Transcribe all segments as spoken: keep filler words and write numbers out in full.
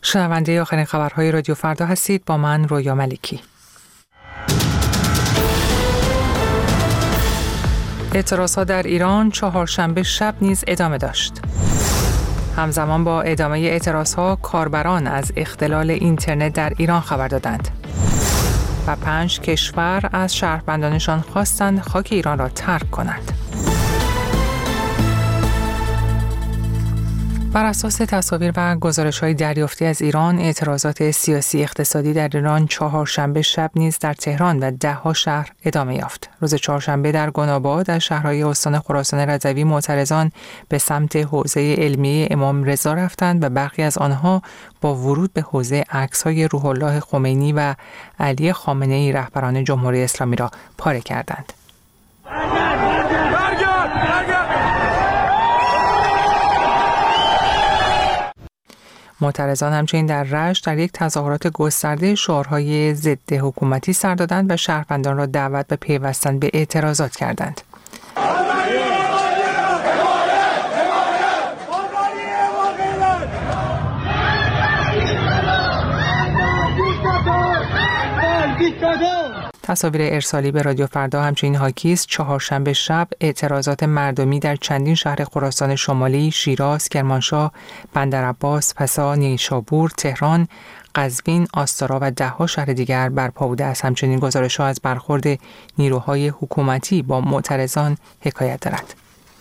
شنونده آخرین خبرهای رادیو فردا هستید با من رویا ملکی. اعتراضات در ایران چهارشنبه شب نیز ادامه داشت. همزمان با ادامه اعتراضها کاربران از اختلال اینترنت در ایران خبر دادند و پنج کشور از شهروندانشان خواستند خاک ایران را ترک کنند. بر اساس تصاویر و گزارش‌های دریافتی از ایران، اعتراضات سیاسی اقتصادی در ایران چهارشنبه شب نیز در تهران و ده‌ها شهر ادامه یافت. روز چهارشنبه در گناباد در شهرهای استان خراسان رضوی معترضان به سمت حوزه علمیه امام رضا رفتند و برخی از آنها با ورود به حوزه عکس‌های روح الله خمینی و علی خامنه‌ای رهبران جمهوری اسلامی را پاره کردند. معترضان همچنین در رشت در یک تظاهرات گسترده شعارهای ضد حکومتی سر دادند و شهروندان را دعوت به پیوستن به اعتراضات کردند. تصاویر ارسالی به رادیو فردا همچنین حاکی است. چهارشنبه شب اعتراضات مردمی در چندین شهر خراسان شمالی، شیراز، کرمانشاه، بندرعباس، فسا، نیشابور، تهران، قزوین، آستارا و ده‌ها شهر دیگر برپا بوده است. همچنین گزارش‌ها از برخورد نیروهای حکومتی با معترضان حکایت دارد.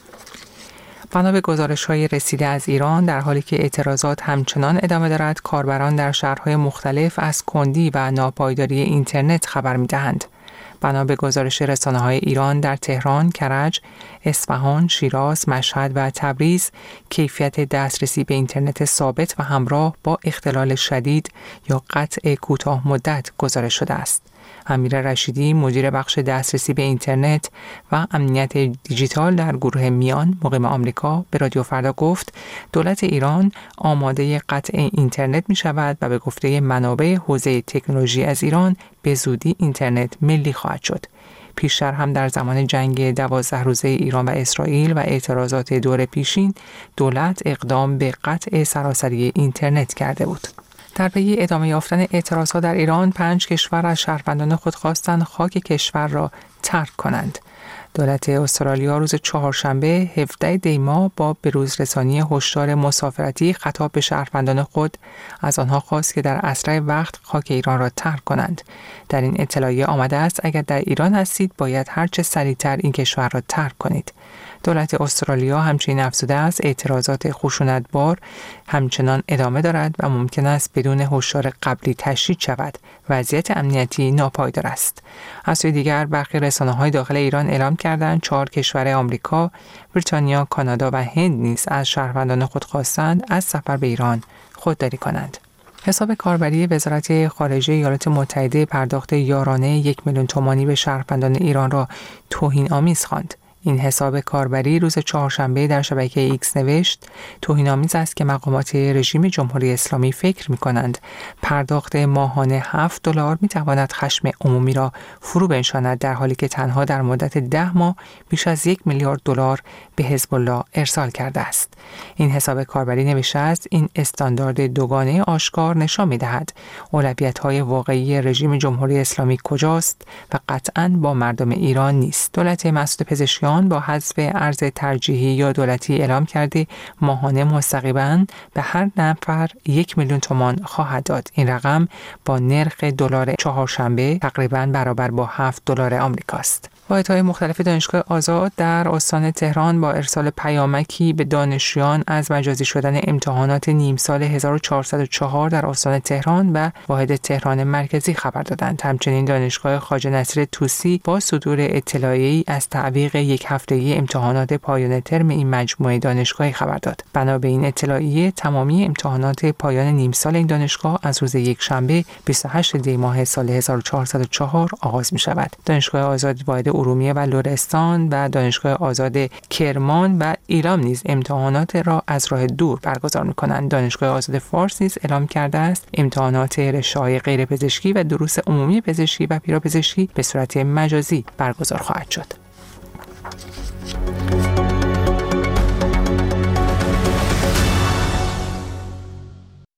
بنا به گزارش‌های رسیده از ایران، در حالی که اعتراضات همچنان ادامه دارد، کاربران در شهرهای مختلف از کندی و ناپایداری اینترنت خبر می‌دهند. بنا به گزارش رسانه‌های ایران، در تهران، کرج، اصفهان، شیراز، مشهد و تبریز کیفیت دسترسی به اینترنت ثابت و همراه با اختلال شدید یا قطع کوتاه مدت گزارش شده است. امیر رشیدی، مدیر بخش دسترسی به اینترنت و امنیت دیجیتال در گروه میان مقیم آمریکا، به رادیو فردا گفت دولت ایران آماده قطع اینترنت می شود و به گفته منابع حوزه تکنولوژی از ایران به زودی اینترنت ملی خواهد شد. پیشتر هم در زمان جنگ دوازده روزه ایران و اسرائیل و اعتراضات دور پیشین، دولت اقدام به قطع سراسری اینترنت کرده بود. در پی ادامه یافتن اعتراضها در ایران، پنج کشور از شهروندان خود خواستند خاک کشور را ترک کنند. دولت استرالیا روز چهارشنبه هفدهم دی ماه با بروزرسانی هشدار مسافرتی خطاب به شهروندان خود از آنها خواست که در اسرع وقت خاک ایران را ترک کنند. در این اطلاعیه آمده است اگر در ایران هستید باید هرچه سریعتر این کشور را ترک کنید. دولت استرالیا همچنین افزوده است اعتراضات خشونتبار همچنان ادامه دارد و ممکن است بدون هشدار قبلی تشدید شود. وضعیت امنیتی ناپایدار است. از سوی دیگر برخی رسانه‌های داخل ایران اعلام کردند چهار کشور آمریکا، بریتانیا، کانادا و هند نیز از شهروندان خود خواستند از سفر به ایران خودداری کنند. حساب کاربری وزارت خارجه ایالات متحده پرداخت یارانه یک میلیون تومانی به شهروندان ایران را توهین‌آمیز خواند. این حساب کاربری روز چهارشنبه در شبکه ایکس نوشت توهین‌آمیز است که مقامات رژیم جمهوری اسلامی فکر می‌کنند پرداخت ماهانه هفت دلار می‌تواند خشم عمومی را فرو بنشاند، در حالی که تنها در مدت ده ماه بیش از یک میلیارد دلار به حزب الله ارسال کرده است. این حساب کاربری نوشته است این استاندارد دوگانه آشکار نشان می‌دهد اولویت‌های واقعی رژیم جمهوری اسلامی کجاست و قطعاً با مردم ایران نیست. دولت مسعود پزشکیان با حذف ارز ترجیحی یا دولتی اعلام کرده ماهانه مستقیما به هر نفر یک میلیون تومان خواهد داد. این رقم با نرخ دلار چهارشنبه تقریبا برابر با هفت دلار آمریکاست. واحدهای مختلف دانشگاه آزاد در استان تهران با ارسال پیامکی به دانشجویان از مجازی شدن امتحانات نیم سال هزار و چهارصد و چهار در استان تهران و واحد تهران مرکزی خبر دادند. همچنین دانشگاه خواجه نصیر طوسی با صدور اطلاعیه‌ای از تعویق یک هفتگی امتحانات پایان ترم این مجموعه دانشگاهی خبر داد. بنا به این اطلاعیه تمامی امتحانات پایان نیم سال این دانشگاه از روز یکشنبه بیست و هشتم دی ماه سال هزار و چهارصد و چهار آغاز می شود. دانشگاه آزاد واحد ارومیه و لرستان و دانشگاه آزاد کرمان و ایلام نیز امتحانات را از راه دور برگزار می کنند. دانشگاه آزاد فارس نیز اعلام کرده است امتحانات رشته‌های غیر پزشکی و دروس عمومی پزشکی و پیراپزشکی به صورت مجازی برگزار خواهد شد.